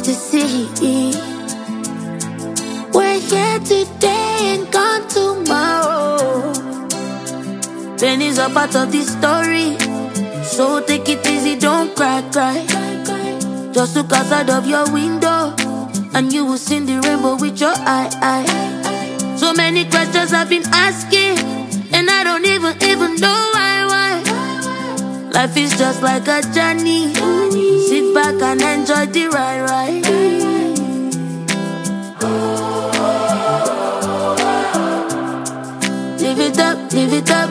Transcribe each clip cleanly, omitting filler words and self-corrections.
to see. We're here today and gone tomorrow. Pain is a part of the story, so take it easy, don't cry. Just look outside of your window and you will see the rainbow with your eye. So many questions I've been asking, and I don't even know why. Life is just like a journey. Sit back and enjoy the ride. Live it up, live it up.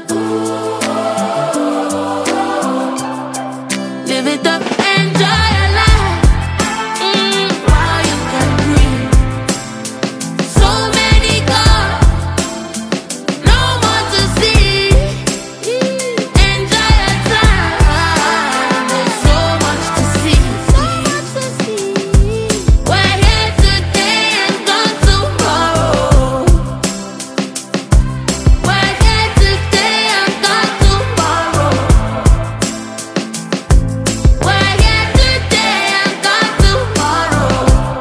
Live it up, enjoy your life while you can breathe. So many gone, no more to see. Enjoy your time, there's so much to see. We're here today and gone tomorrow. We're here today and gone tomorrow. We're here today and gone tomorrow.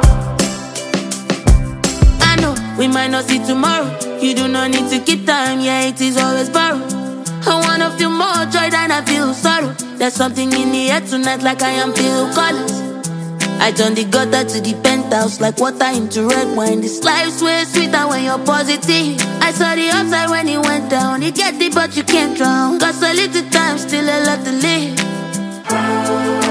I know we might not see tomorrow. You do not need to keep time, yeah, it is always borrowed. I wanna feel more joy than I feel sorrow. There's something in the air tonight, like I am Phil Collins. I turn the gutter to the penthouse, like water into red wine. This life's way sweeter when you're positive. I saw the upside when it went down. You get it, but you can't drown. Got so little time, still a lot to live.